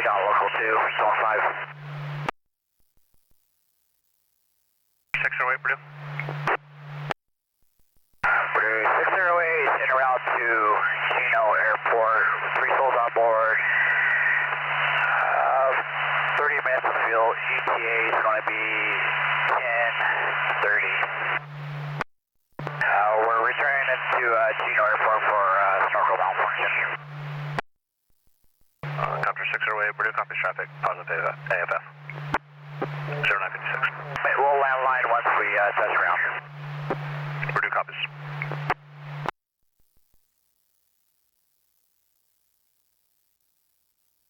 down local 2, zone 5. 608, Purdue. Purdue 608 is en route to Chino Airport. 3 souls on board. 30 minutes of fuel. ETA is going to be 10:30. We're returning into Chino Airport for snorkel malfunction. Copter 608, Purdue, copy traffic, positive AFF. 0956. We'll land line once we touch ground.